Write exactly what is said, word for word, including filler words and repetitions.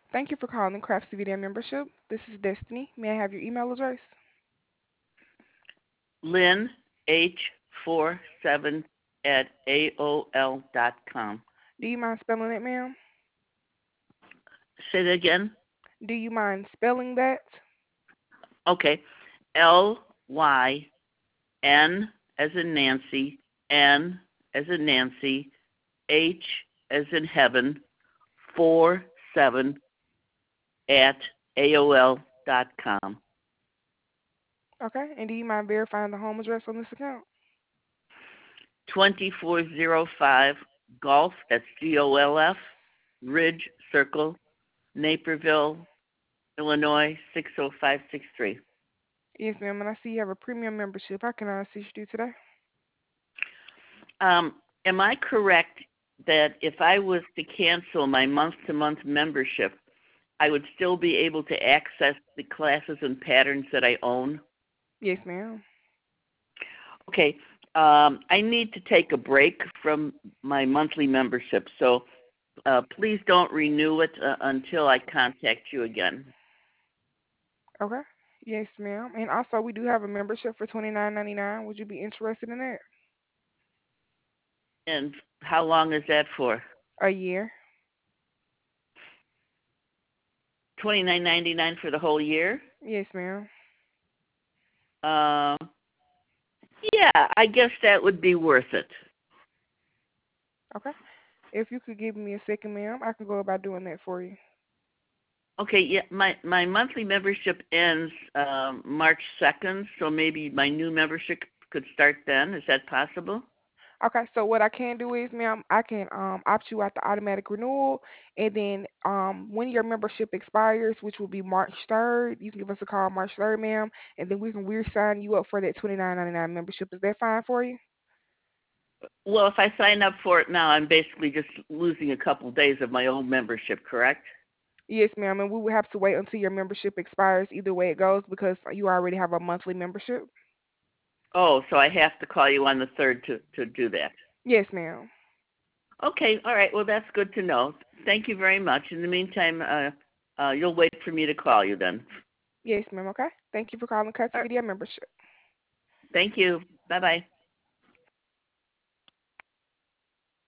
Thank you for calling Craft C V D membership. This is Destiny. May I have your email address? Lynn H four seven at A O L dot com. Do you mind spelling it, ma'am? Say that again. Do you mind spelling that? Okay. L Y N as in Nancy, N as in Nancy, H as in heaven, four seven at A O L dot com. Okay. And do you mind verifying the home address on this account? twenty-four oh five Golf, that's G O L F, Ridge Circle, Naperville, Illinois, six oh five six three. Yes, ma'am. And I see you have a premium membership. How can I assist you today? Um, am I correct that if I was to cancel my month-to-month membership, I would still be able to access the classes and patterns that I own? Yes, ma'am. Okay. Um, I need to take a break from my monthly membership, so uh, please don't renew it uh, until I contact you again. Okay. Yes, ma'am. And also, we do have a membership for twenty nine ninety nine. Would you be interested in that? And how long is that for? A year. twenty-nine ninety-nine for the whole year? Yes, ma'am. Uh, yeah, I guess that would be worth it. Okay. If you could give me a second, ma'am, I can go about doing that for you. Okay, yeah, my, my monthly membership ends um, March second, so maybe my new membership could start then. Is that possible? Okay, so what I can do is, ma'am, I can um opt you out the automatic renewal, and then um when your membership expires, which will be March third, you can give us a call March third, ma'am, and then we can re-sign you up for that twenty nine ninety nine membership. Is that fine for you? Well, if I sign up for it now, I'm basically just losing a couple days of my own membership, correct? Yes, ma'am, and we will have to wait until your membership expires. Either way it goes, because you already have a monthly membership. Oh, so I have to call you on the third to, to do that. Yes, ma'am. Okay, all right. Well, that's good to know. Thank you very much. In the meantime, uh, uh, you'll wait for me to call you then. Yes, ma'am. Okay. Thank you for calling Cuts All right. Video membership. Thank you. Bye-bye.